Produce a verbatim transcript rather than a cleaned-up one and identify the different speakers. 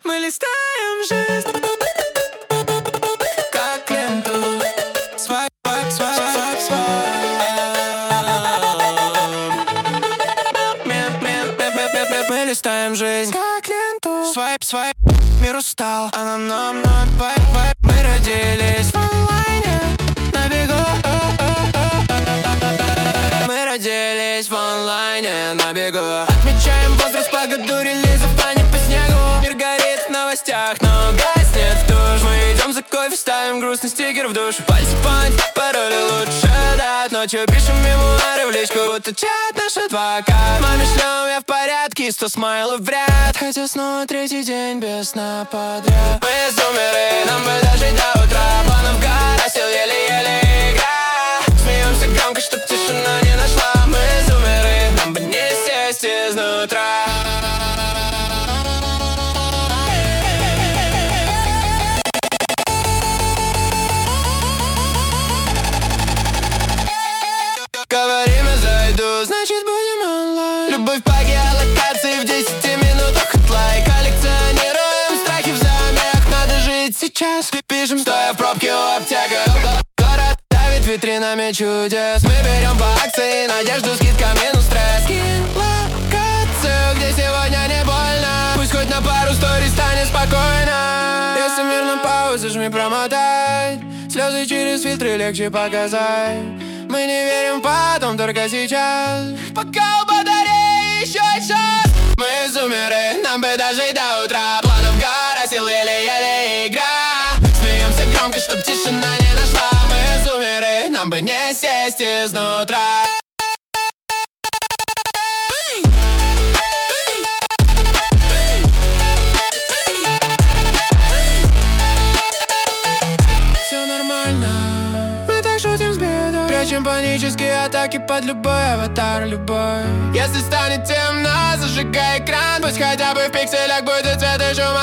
Speaker 1: Мы листаем жизнь как ленту. Свайп, свайп, свайп, свайп, свайп. Мы листаем жизнь как ленту. Свайп, свайп, мир устал, а нам, нам, нам, вайп, вайп. Мы родились в онлайне, на бегу. Мы родились в онлайне, на бегу. Отмечаем возраст по году релизов, а не по снегу. Мир горит в новостях, но гаснет в тушь. Мы идем за кофе, ставим грустный стикер в душу. Пальцы понять, пароли лучше дать. Ночью пишем мемуары в личку, будто чат наш адвокат. Маме шлем, я в порядке, сто смайлов в ряд. Хотя снова третий день без сна подряд. Мы зумеры, нам бы дожить до утра. Планов гора, сил еле-еле игра. Смеемся громко, чтоб тишина не нашла. Мы зумеры, нам бы не сесть изнутра. Говорим, я зайду, значит будем онлайн. Любовь по геолокации в десяти минутах лайк. Коллекционируем страхи в замях. Надо жить сейчас. Пишем, стоя в пробке у аптека. Город давит витринами чудес. Мы берем по акции надежду, скидка минус стресс. Скин локацию, где сегодня не больно. Пусть хоть на пару сторис станет спокойно. Если мир на паузу, жми промотать. Слезы через фильтры легче показать. Мы не верим потом, только сейчас. Пока у батареи еще час. Мы зумеры, нам бы дожить до утра. Планов гора, сил еле-еле игра. Смеемся громко, чтоб тишина не нашла. Мы зумеры, нам бы не сесть изнутра. Все нормально. Прячем панические атаки под любой аватар, любой. Если станет темно, зажигай экран. Пусть хотя бы в пикселях будет цвет и шум